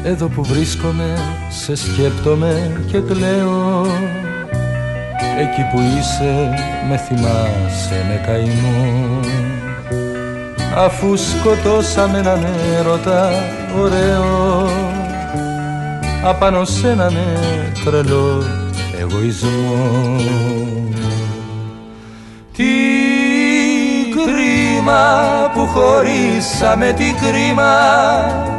Εδώ που βρίσκομαι σε σκέπτομαι και κλαίω. Εκεί που είσαι με θυμάσαι με καημό. Αφού σκοτώσαμε έναν έρωτα ωραίο απάνω σ' έναν τρελό εγωισμό. Τι κρίμα που χωρίσαμε, τι κρίμα